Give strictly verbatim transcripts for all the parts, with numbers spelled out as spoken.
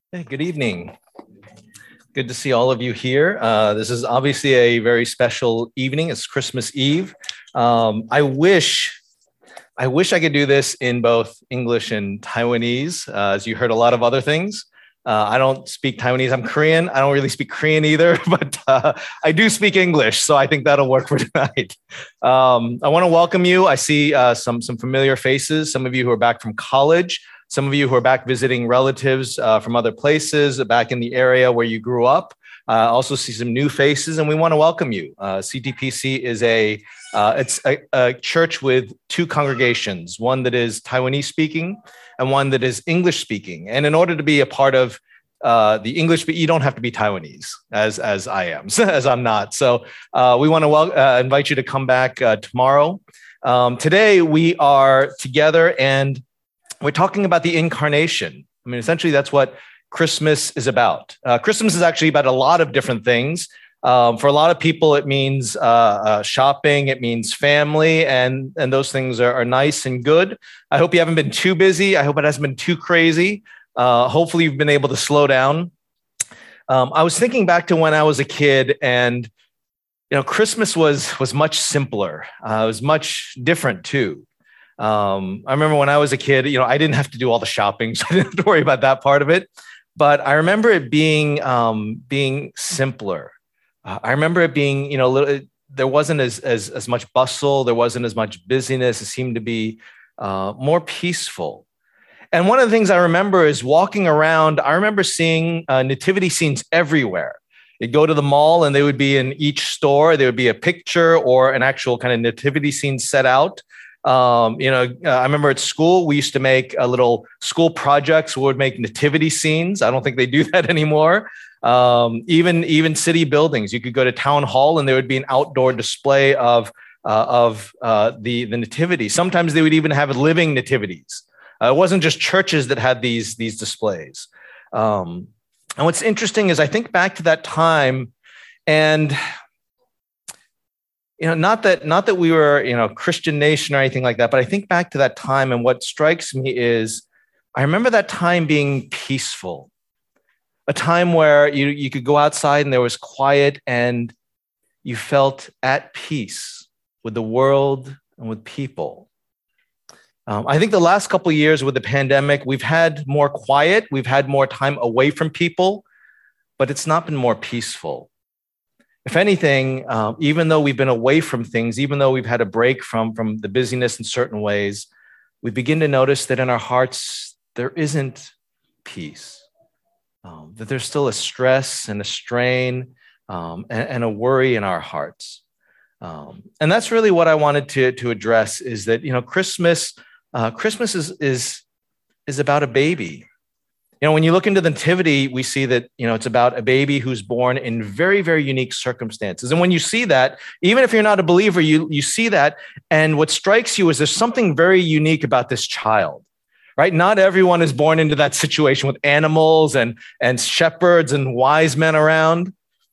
Hey, good evening. Good to see all of you here. Uh, this is obviously a very special evening. It's Christmas Eve. Um, I wish, I wish I could do this in both English and Taiwanese, uh, as you heard a lot of other things. Uh, I don't speak Taiwanese. I'm Korean. I don't really speak Korean either, but uh, I do speak English, so I think that'll work for tonight. Um, I want to welcome you. I see uh, some some familiar faces. Some of you who are back from college. Some of you who are back visiting relatives uh, from other places, back in the area where you grew up. Uh, also see some new faces, and we want to welcome you. Uh, C T P C is a uh, it's a, a church with two congregations, one that is Taiwanese speaking and one that is English speaking. And in order to be a part of uh, the English, you don't have to be Taiwanese, as as I am, as I'm not. So uh, we want to wel- uh, invite you to come back uh, tomorrow. Um, today we are together and we're talking about the incarnation. I mean, essentially, that's what Christmas is about. Uh, Christmas is actually about a lot of different things. Um, for a lot of people, it means uh, uh, shopping, it means family, and, and those things are, are nice and good. I hope you haven't been too busy. I hope it hasn't been too crazy. Uh, hopefully, you've been able to slow down. Um, I was thinking back to when I was a kid, and you know, Christmas was was much simpler. Uh, it was much different too. Um, I remember when I was a kid, you know, I didn't have to do all the shopping, so I didn't have to worry about that part of it. But I remember it being um, being simpler. Uh, I remember it being, you know, a little, it, there wasn't as, as as much bustle, there wasn't as much busyness. It seemed to be uh, more peaceful. And one of the things I remember is walking around. I remember seeing uh, nativity scenes everywhere. You'd go to the mall, and they would be in each store. There would be a picture or an actual kind of nativity scene set out. Um, you know, uh, I remember at school, we used to make a little school projects. We would make nativity scenes. I don't think they do that anymore. Um, even, even city buildings, you could go to town hall and there would be an outdoor display of, uh, of uh, the, the nativity. Sometimes they would even have living nativities. Uh, it wasn't just churches that had these, these displays. Um, and what's interesting is I think back to that time, and you know, not that not that we were, you know, a Christian nation or anything like that, but I think back to that time, and what strikes me is I remember that time being peaceful, a time where you, you could go outside and there was quiet and you felt at peace with the world and with people. Um, I think the last couple of years with the pandemic, we've had more quiet, we've had more time away from people, but it's not been more peaceful. If anything, um, even though we've been away from things, even though we've had a break from, from the busyness in certain ways, we begin to notice that in our hearts, there isn't peace, um, that there's still a stress and a strain um, and, and a worry in our hearts. Um, and that's really what I wanted to, to address is that, you know, Christmas, uh, Christmas is, is, is about a baby. You know, when you look into the nativity, we see that, you know, it's about a baby who's born in very, very unique circumstances. And when you see that, even if you're not a believer, you, you see that. And what strikes you is there's something very unique about this child, right? Not everyone is born into that situation with animals and, and shepherds and wise men around.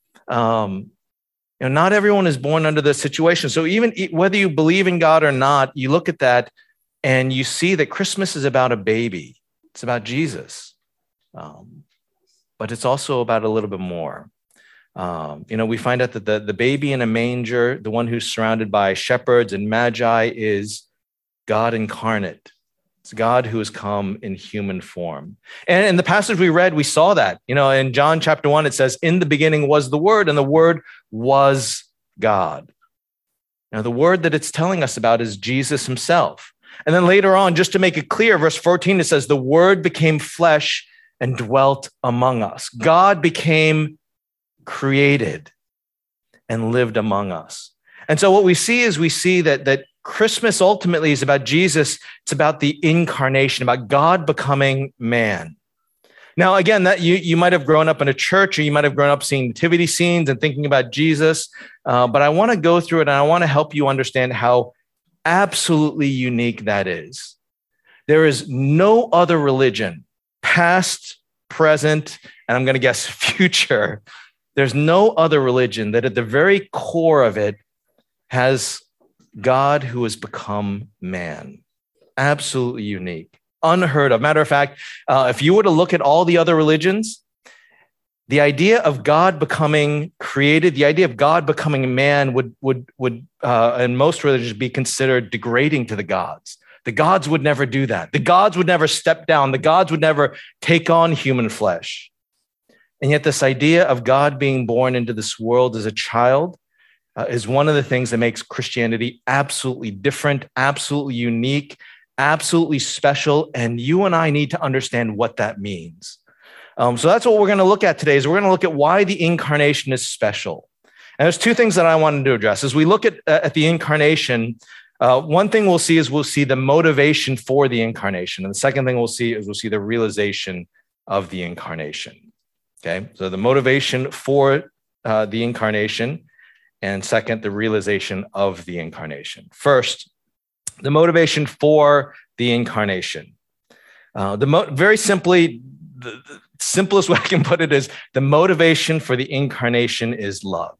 Um, you know, not everyone is born under this situation. So even whether you believe in God or not, you look at that and you see that Christmas is about a baby. It's about Jesus. Um, but it's also about a little bit more. Um, you know, we find out that the, the baby in a manger, the one who's surrounded by shepherds and magi, is God incarnate. It's God who has come in human form. And in the passage we read, we saw that. You know, in John chapter one, it says, in the beginning was the Word, and the Word was God. Now, the Word that it's telling us about is Jesus himself. And then later on, just to make it clear, verse fourteen, it says, the Word became flesh and dwelt among us. God became created and lived among us. And so what we see is we see that, that Christmas ultimately is about Jesus. It's about the incarnation, about God becoming man. Now, again, that you, you might have grown up in a church, or you might have grown up seeing nativity scenes and thinking about Jesus. Uh, but I want to go through it, and I want to help you understand how absolutely unique that is. There is no other religion, past, present, and I'm going to guess future. There's no other religion that at the very core of it has God who has become man. Absolutely unique. Unheard of. Matter of fact, uh, if you were to look at all the other religions, the idea of God becoming created, the idea of God becoming a man would, would, would uh, in most religions be considered degrading to the gods. The gods would never do that. The gods would never step down. The gods would never take on human flesh. And yet this idea of God being born into this world as a child uh, is one of the things that makes Christianity absolutely different, absolutely unique, absolutely special. And you and I need to understand what that means. Um, so that's what we're going to look at today is we're going to look at why the incarnation is special. And there's two things that I wanted to address. As we look at, uh, at the incarnation, uh, one thing we'll see is we'll see the motivation for the incarnation. And the second thing we'll see is we'll see the realization of the incarnation. Okay, so the motivation for uh, the incarnation, and second, the realization of the incarnation. First, the motivation for the incarnation. Uh, the mo- very simply, the, the simplest way I can put it is the motivation for the incarnation is love.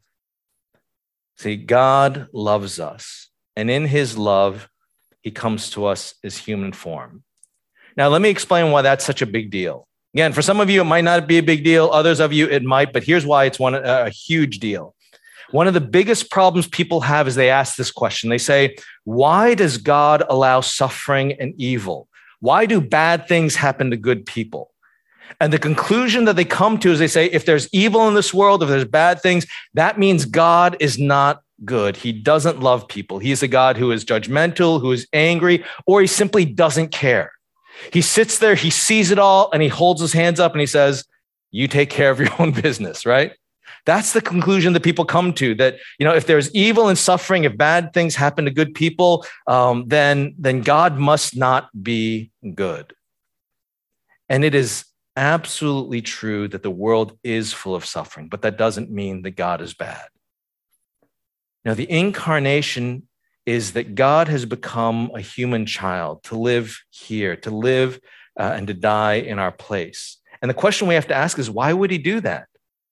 See, God loves us, and in his love, he comes to us as human form. Now, let me explain why that's such a big deal. Again, for some of you, it might not be a big deal. Others of you, it might, but here's why it's one a huge deal. One of the biggest problems people have is they ask this question. They say, why does God allow suffering and evil? Why do bad things happen to good people? And the conclusion that they come to is they say, if there's evil in this world, if there's bad things, that means God is not good. He doesn't love people. He's a God who is judgmental, who is angry, or he simply doesn't care. He sits there, he sees it all, and he holds his hands up and he says, you take care of your own business, right? That's the conclusion that people come to, that, you know, if there's evil and suffering, if bad things happen to good people, um, then, then God must not be good. And it is absolutely true that the world is full of suffering, but that doesn't mean that God is bad. Now, the incarnation is that God has become a human child to live here, to live uh, and to die in our place. And the question we have to ask is, why would he do that?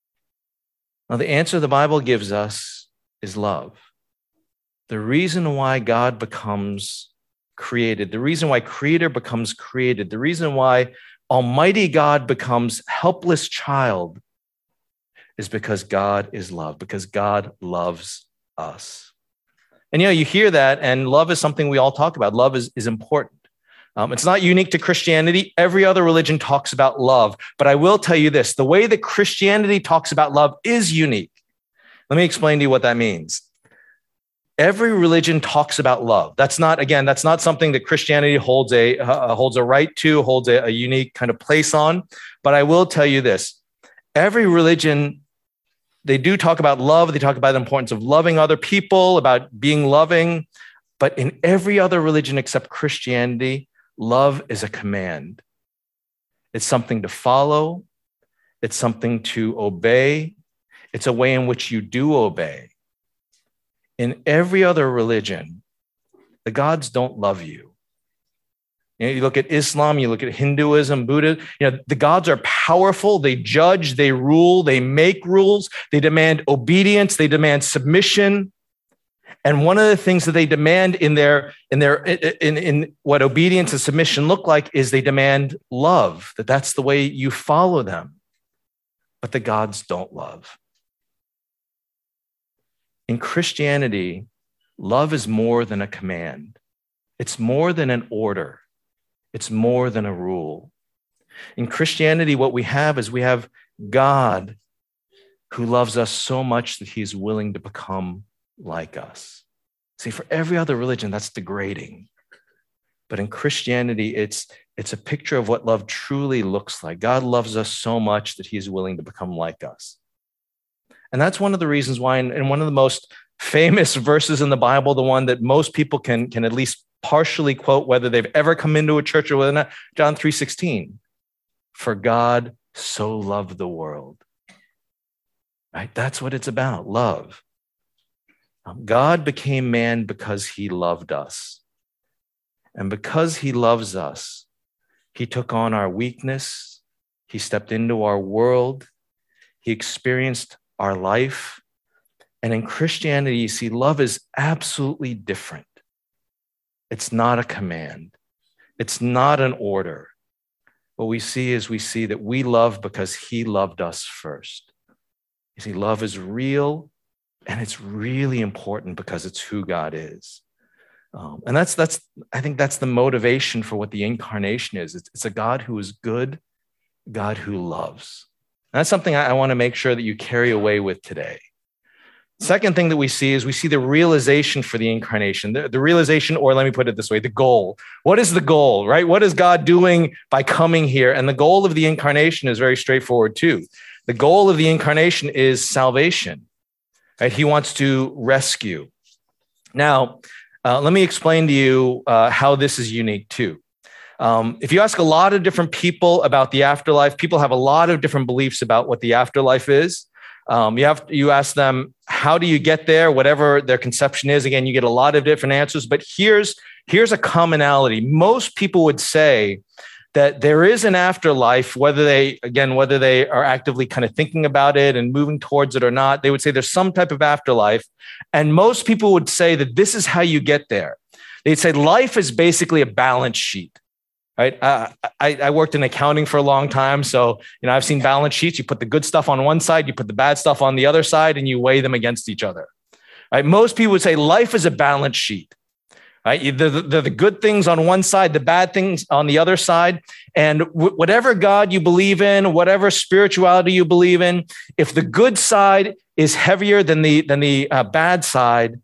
Now, the answer the Bible gives us is love. The reason why God becomes created, the reason why Creator becomes created, the reason why Almighty God becomes helpless child is because God is love, because God loves us. And, you know, you hear that, and love is something we all talk about. Love is, is important. Um, it's not unique to Christianity. Every other religion talks about love. But I will tell you this, the way that Christianity talks about love is unique. Let me explain to you what that means. Every religion talks about love. That's not, again, that's not something that Christianity holds a, uh, holds a right to, holds a, a unique kind of place on. But I will tell you this, every religion, they do talk about love. They talk about the importance of loving other people, about being loving. But in every other religion except Christianity, love is a command. It's something to follow. It's something to obey. It's a way in which you do obey. In every other religion, the gods don't love you. You know, you look at Islam, you look at Hinduism, Buddha, you know, the gods are powerful. They judge, they rule, they make rules, they demand obedience, they demand submission. And one of the things that they demand in their, in their, in, in what obedience and submission look like is they demand love, that that's the way you follow them. But the gods don't love. In Christianity, love is more than a command. It's more than an order. It's more than a rule. In Christianity, what we have is we have God who loves us so much that he's willing to become like us. See, for every other religion, that's degrading. But in Christianity, it's, it's a picture of what love truly looks like. God loves us so much that he's willing to become like us. And that's one of the reasons why, in, in one of the most famous verses in the Bible, the one that most people can, can at least partially quote, whether they've ever come into a church or whether not, John three sixteen, for God so loved the world. Right? That's what it's about, love. God became man because he loved us. And because he loves us, he took on our weakness. He stepped into our world. He experienced our life. And in Christianity, you see, love is absolutely different. It's not a command. It's not an order. What we see is we see that we love because he loved us first. You see, love is real, and it's really important because it's who God is. Um, and that's, that's, I think that's the motivation for what the incarnation is. It's, it's a God who is good, God who loves. And that's something I, I want to make sure that you carry away with today. Second thing that we see is we see the realization for the incarnation, the, the realization, or let me put it this way, the goal. What is the goal, right? What is God doing by coming here? And the goal of the incarnation is very straightforward too. The goal of the incarnation is salvation, right? He wants to rescue. Now, uh, let me explain to you uh, how this is unique too. Um, if you ask a lot of different people about the afterlife, people have a lot of different beliefs about what the afterlife is. Um, you have you ask them, how do you get there? Whatever their conception is, again, you get a lot of different answers. But here's here's a commonality. Most people would say that there is an afterlife, whether they again whether they are actively kind of thinking about it and moving towards it or not. They would say there's some type of afterlife, and most people would say that this is how you get there. They'd say life is basically a balance sheet. Right. Uh, I, I worked in accounting for a long time. So, you know, I've seen balance sheets. You put the good stuff on one side, you put the bad stuff on the other side, and you weigh them against each other. Right. Most people would say life is a balance sheet. Right. The, the, the good things on one side, the bad things on the other side. And w- whatever God you believe in, whatever spirituality you believe in, if the good side is heavier than the, than the uh, bad side,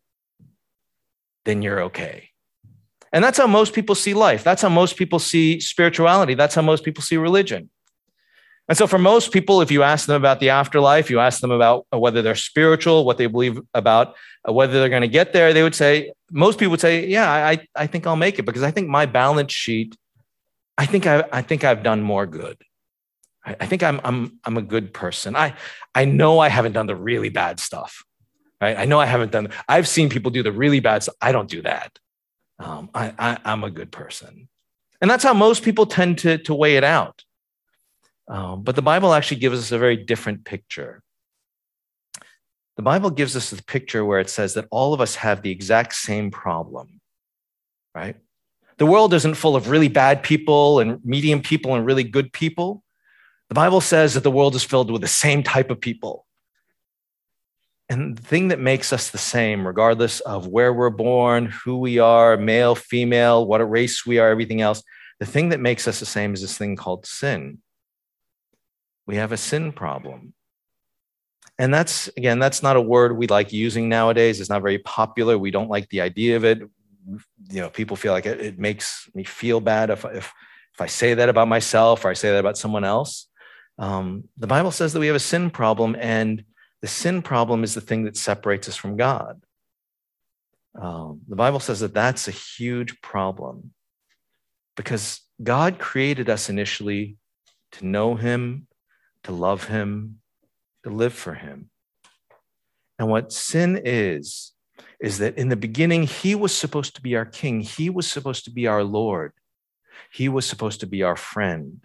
then you're okay. And that's how most people see life. That's how most people see spirituality. That's how most people see religion. And so for most people, if you ask them about the afterlife, you ask them about whether they're spiritual, what they believe about whether they're going to get there, they would say, most people would say, yeah, I, I think I'll make it because I think my balance sheet, I think I, I think I've done more good. I, I think I'm, I'm, I'm a good person. I, I know I haven't done the really bad stuff. Right? I know I haven't done, I've seen people do the really bad stuff. I don't do that. Um, I, I, I'm a good person. And that's how most people tend to, to weigh it out. Um, but the Bible actually gives us a very different picture. The Bible gives us a picture where it says that all of us have the exact same problem, right? The world isn't full of really bad people and medium people and really good people. The Bible says that the world is filled with the same type of people. And the thing that makes us the same, regardless of where we're born, who we are, male, female, what a race we are, everything else, the thing that makes us the same is this thing called sin. We have a sin problem. And that's, again, that's not a word we like using nowadays. It's not very popular. We don't like the idea of it. You know, people feel like it, it makes me feel bad if, if, if I say that about myself or I say that about someone else. Um, the Bible says that we have a sin problem, and the sin problem is the thing that separates us from God. Um, the Bible says that that's a huge problem because God created us initially to know him, to love him, to live for him. And what sin is, is that in the beginning, he was supposed to be our king. He was supposed to be our Lord. He was supposed to be our friend.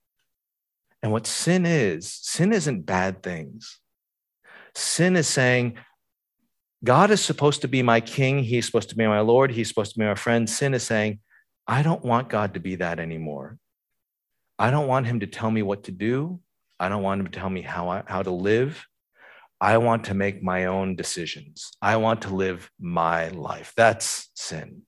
And what sin is, sin isn't bad things. Sin is saying, God is supposed to be my king. He's supposed to be my Lord. He's supposed to be my friend. Sin is saying, I don't want God to be that anymore. I don't want him to tell me what to do. I don't want him to tell me how, I, how to live. I want to make my own decisions. I want to live my life. That's sin.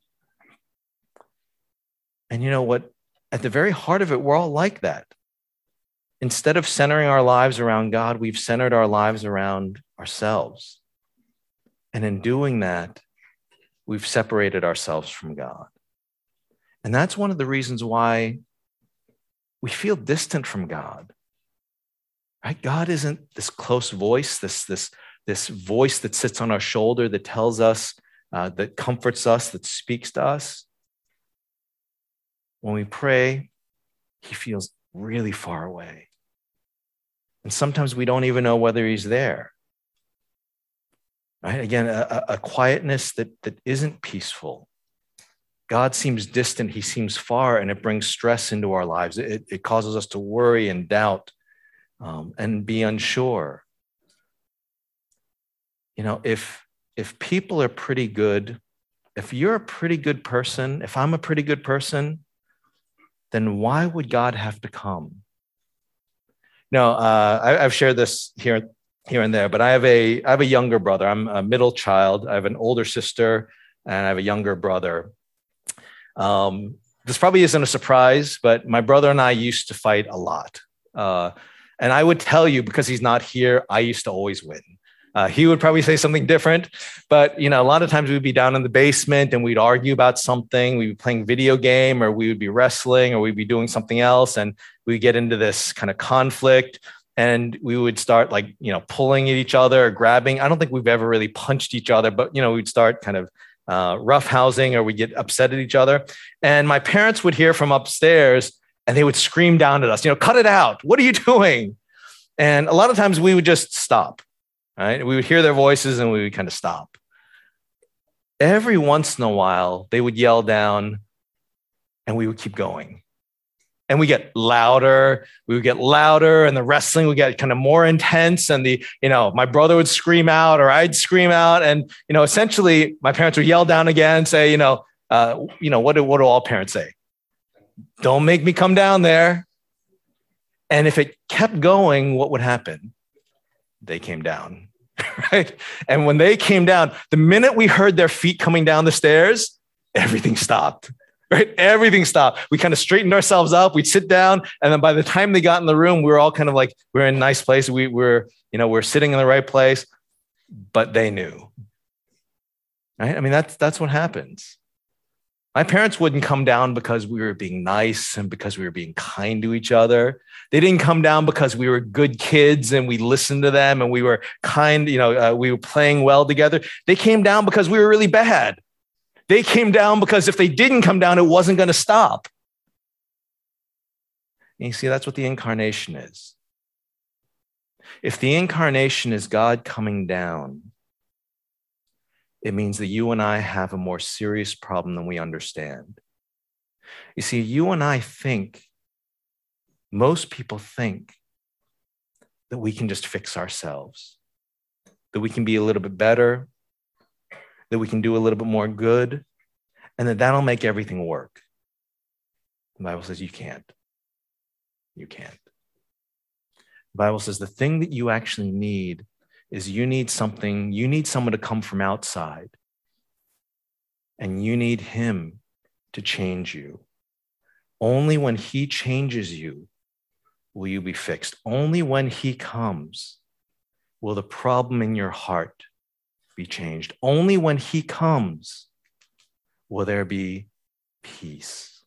And you know what? At the very heart of it, we're all like that. Instead of centering our lives around God, we've centered our lives around ourselves. And in doing that, we've separated ourselves from God. And that's one of the reasons why we feel distant from God. Right? God isn't this close voice, this, this, this voice that sits on our shoulder that tells us, uh, that comforts us, that speaks to us. When we pray, he feels really far away. And sometimes we don't even know whether he's there. Right? Again, a, a quietness that, that isn't peaceful. God seems distant, he seems far, and it brings stress into our lives. It, it causes us to worry and doubt um, and be unsure. You know, if, if people are pretty good, if you're a pretty good person, if I'm a pretty good person, then why would God have to come? No, uh, I, I've shared this here, here and there, but I have a I have a younger brother. I'm a middle child. I have an older sister, and I have a younger brother. Um, this probably isn't a surprise, but my brother and I used to fight a lot. Uh, and I would tell you, because he's not here, I used to always win. Uh, he would probably say something different, but you know, a lot of times we'd be down in the basement and we'd argue about something. We'd be playing video game, or we would be wrestling, or we'd be doing something else, and we'd get into this kind of conflict. And we would start like, you know, pulling at each other or grabbing. I don't think we've ever really punched each other, but you know, we'd start kind of uh, roughhousing, or we get upset at each other. And my parents would hear from upstairs, and they would scream down at us, you know, cut it out. What are you doing? And a lot of times we would just stop. Right? We would hear their voices and we would kind of stop. Every once in a while, they would yell down and we would keep going. And we get louder, we would get louder, and the wrestling would get kind of more intense. And the, you know, my brother would scream out, or I'd scream out. And, you know, essentially my parents would yell down again and say, you know, uh, you know, what do, what do all parents say? Don't make me come down there. And if it kept going, what would happen? They came down, right? And when they came down, the minute we heard their feet coming down the stairs, everything stopped, right? Everything stopped. We kind of straightened ourselves up. We'd sit down. And then by the time they got in the room, we were all kind of like, we we're in a nice place. We were, you know, we're sitting in the right place, but they knew, right? I mean, that's, that's what happens. My parents wouldn't come down because we were being nice and because we were being kind to each other. They didn't come down because we were good kids and we listened to them and we were kind, you know, uh, we were playing well together. They came down because we were really bad. They came down because if they didn't come down, it wasn't going to stop. And you see, that's what the incarnation is. If the incarnation is God coming down, it means that you and I have a more serious problem than we understand. You see, you and I think, most people think, that we can just fix ourselves, that we can be a little bit better, that we can do a little bit more good, and that that'll make everything work. The Bible says you can't. You can't. The Bible says the thing that you actually need is you need something, you need someone to come from outside, and you need him to change you. Only when he changes you will you be fixed. Only when he comes will the problem in your heart be changed. Only when he comes will there be peace.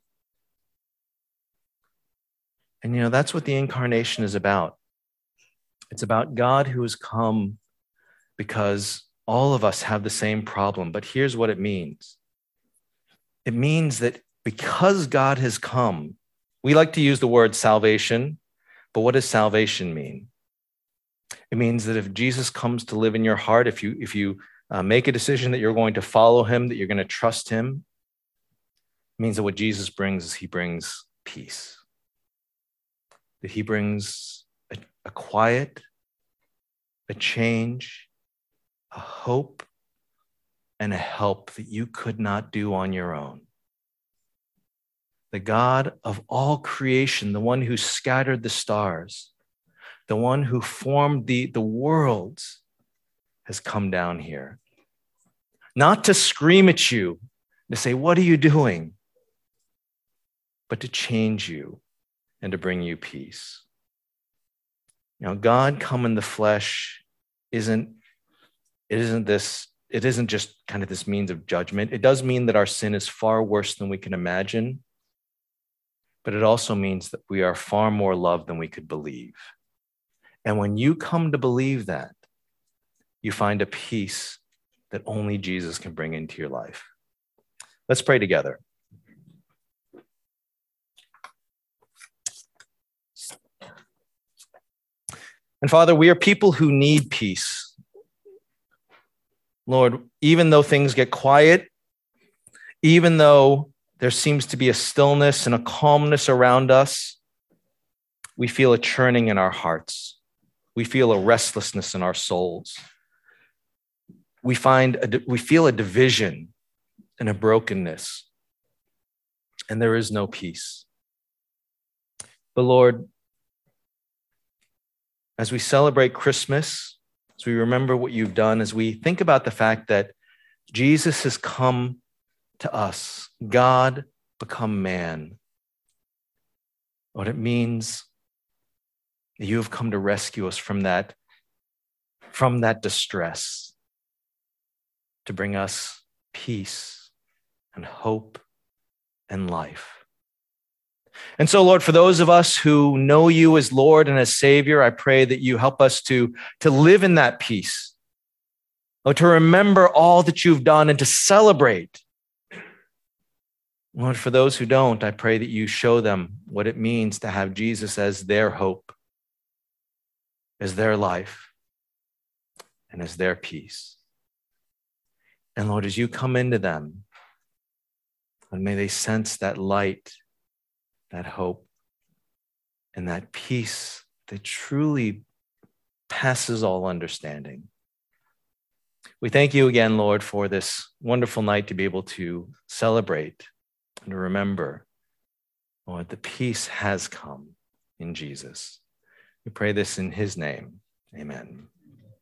And you know, that's what the incarnation is about. It's about God who has come because all of us have the same problem. But here's what it means. It means that because God has come, we like to use the word salvation, but what does salvation mean? It means that if Jesus comes to live in your heart, if you, if you uh, make a decision that you're going to follow him, that you're going to trust him, it means that what Jesus brings is he brings peace. That he brings a, a quiet, a change, a hope, and a help that you could not do on your own. The God of all creation, the one who scattered the stars, the one who formed the, the worlds, has come down here. Not to scream at you, to say, what are you doing? But to change you and to bring you peace. You know, God come in the flesh isn't, it isn't this, it isn't just kind of this means of judgment. It does mean that our sin is far worse than we can imagine, but it also means that we are far more loved than we could believe. And when you come to believe that, you find a peace that only Jesus can bring into your life. Let's pray together. And Father, we are people who need peace. Lord, even though things get quiet, even though there seems to be a stillness and a calmness around us, we feel a churning in our hearts. We feel a restlessness in our souls. We find a, we feel a division and a brokenness, and there is no peace. But Lord, as we celebrate Christmas, as we remember what you've done, as we think about the fact that Jesus has come to us, God become man, what it means that you have come to rescue us from that, from that distress, to bring us peace and hope and life. And so, Lord, for those of us who know you as Lord and as Savior, I pray that you help us to, to live in that peace, or to remember all that you've done and to celebrate. Lord, for those who don't, I pray that you show them what it means to have Jesus as their hope, as their life, and as their peace. And Lord, as you come into them, and may they sense that light, that hope, and that peace that truly passes all understanding. We thank you again, Lord, for this wonderful night to be able to celebrate and to remember, Lord, the peace has come in Jesus. We pray this in his name. Amen.